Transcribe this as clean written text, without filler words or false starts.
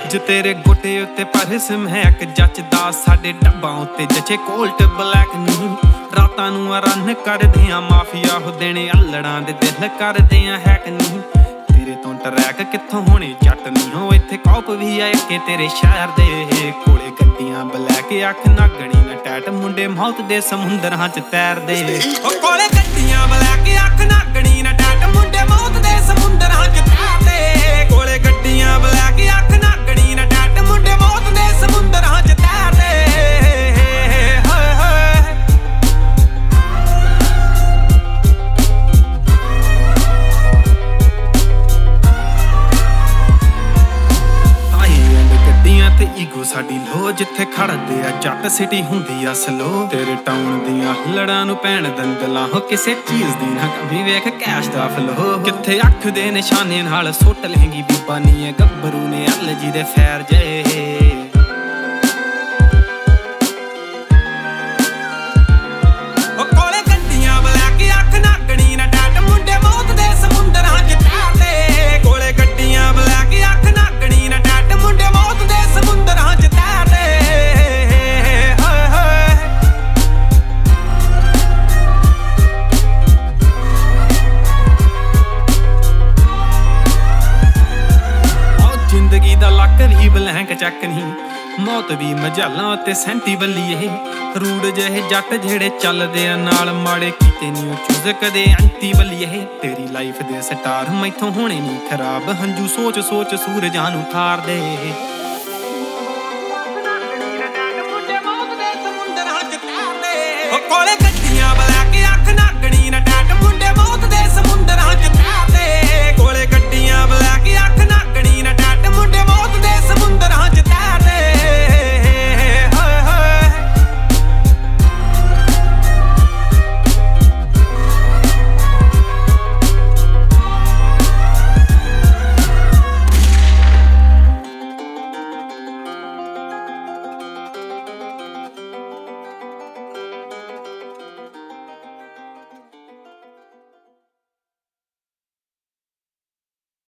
जो तेरे गोटे उत्ते परसम है एक जचदा साडे डब्बां उत्ते जचे कोल्ट ब्लैक नहीं रातां नूं रन करदियां माफिया हो देने अल्लड़ां दे दिल करदियां हैक नहीं तेरे तो ट्रैक कित्थों होने जट नहीं हो इत्थे कॉप भी आए के तेरे शहर दे कोले गड्डियां ब्लैक अख नागणी न टैट मुंडे मौत दे समुंदरां च तैरदे ओ कोले गड्डियां ब्लैक अख नागणी न टैट मुंडे मौत दे समुंदरां च तैरदे कोले गड्डियां ब्लैक अख नागणी न टैट मुंडे मौत दे समुंदरां च तैरदे ਤੇ ਈਗੋ ਸਾਡੀ ਲੋ ਜਿੱਥੇ ਖੜਦੇ ਆ ਜੱਟ ਸਿਟੀ ਹੁੰਦੀ ਆ ਸਲੋ ਤੇਰੇ ਟਾਊਨ ਦੀਆਂ ਲੜਾਂ ਨੂੰ ਭੈਣ ਦੰਦਲਾਂ ਹੋ ਕਿਸੇ ਚੀਜ਼ ਦੀ ਨਾ ਕਮੀ ਵੇਖ ਕੈਸ਼ ਦਾ ਫਲੋ ਕਿੱਥੇ ਅੱਖ ਦੇ ਨਿਸ਼ਾਨੇ ਨਾਲ ਸੁੱਟ ਲਹਿੰਗੀ ਬੀਬਾ ਨੀ ਗੱਭਰੂ ਨੇ ਅਲ ਜੀ ਦੇ ਫੈਰ ਜੇ ਬਲੈਂਕ ਚੱਕ ਨਹੀਂ ਮੌਤ ਵੀ ਮਜਾਲਾਂ ਤੇ ਸੈਂਟੀ ਬੱਲੀਏ ਰੂੜ ਜਿਹੇ ਜੱਟ ਜਿਹੜੇ ਚੱਲਦੇ ਆ ਨਾਲ ਮਾੜੇ ਕੀਤੇ ਨਹੀਂ ਉਹ ਚੂਜ਼ ਕਦੇ ਐਂਟੀ ਬੱਲੀਏ ਤੇਰੀ ਲਾਈਫ ਦੇ ਸਟਾਰ ਮੈਥੋਂ ਹੋਣੇ ਨਹੀਂ ਖਰਾਬ ਹੰਝੂ ਸੋਚ ਸੋਚ ਸੂਰਜਾਂ ਨੂੰ ਠਾਰਦੇ ਕੋਲੇ